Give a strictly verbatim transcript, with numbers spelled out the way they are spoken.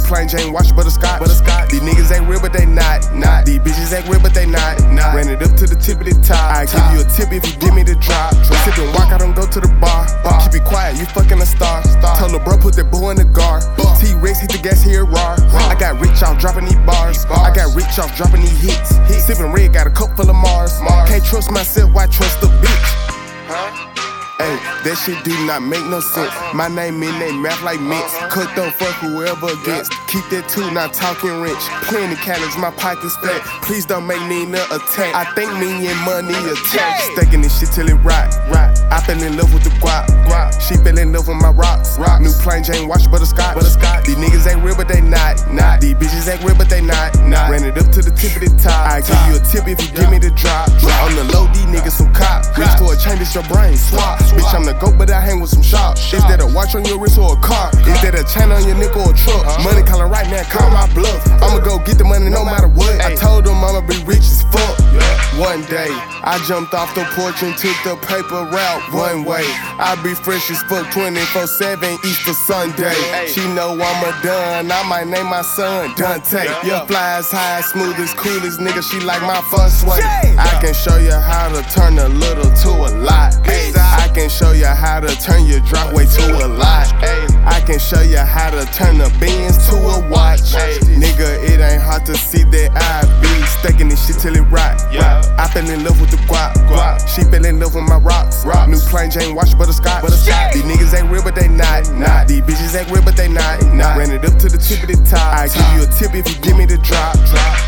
plain Jane wash butterscotch. butterscotch. These niggas ain't real, but they not. Not. These bitches ain't real, but they not. Not. Ran it up to the tip of the top. I give you a tip if you give me the drop. drop. Sip and walk, I don't go to the bar. bar. Keep it quiet, you fucking a star. star. Tell the bro put that boy in the guard. T-Rex hit the gas here raw. I got rich off dropping these bars. bars. I got rich off dropping these hits. hits. Sipping red, got a cup full of Mars. Mars. Can't trust myself, why trust a bitch? Huh? Hey, that shit do not make no sense. My name in they mouth like mints. Cook don't fuck whoever gets. Keep that too, not talking rich. Plenty calories, my pockets fat. Please don't make Nina attack. I think me and money attached. Stacking this shit till it rot. I fell in love with the guap. She fell in love with my rocks. New plain Jane wash butterscotch. These niggas ain't real, but they not. These bitches ain't real, but they not. Ran it up to the tip of the top. I give you a tip if you give me the drop. On the low, these niggas some cop. Reach for a chain, this your brain. Swap. Bitch, I'm the goat, but I hang with some sharp. Is that a watch on your wrist or a car? Is that a chain on your neck or a truck? Money calling right now, call my bluff. I'ma go get the money no matter what. I told them I'ma be rich as fuck. One day, I jumped off the porch and took the paper route one way. I be fresh as fuck twenty-four seven Easter Sunday. She know I'm a done, I might name my son Dante. Yeah, fly as high, smooth as cool as nigga, she like my first way. I can show you how to turn a little to a lot. I can show you how to turn your drop weight to a lot. I can show you how to turn the Benz to a watch. Nigga, it ain't hard to see that I be stacking this shit till it rot. I fell in love with the guap. She fell in love with my rocks. New plain Jane wash butterscotch. These niggas ain't real, but they not. These bitches ain't real, but they not. Ran it up to the tip of the top. I give you a tip if you give me the drop.